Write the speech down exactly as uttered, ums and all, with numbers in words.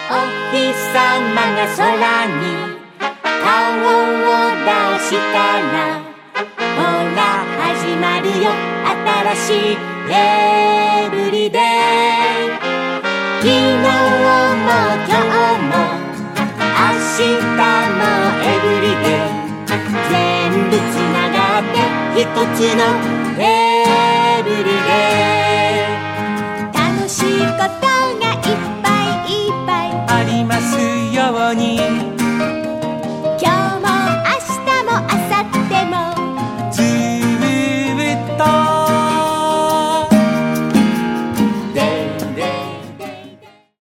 お日様が空に顔を出したら、ほら始まるよ新しいエブリデイ。昨日も今日も明日もエブリデイ。全部つながって一つのエブリデイ。楽しいこと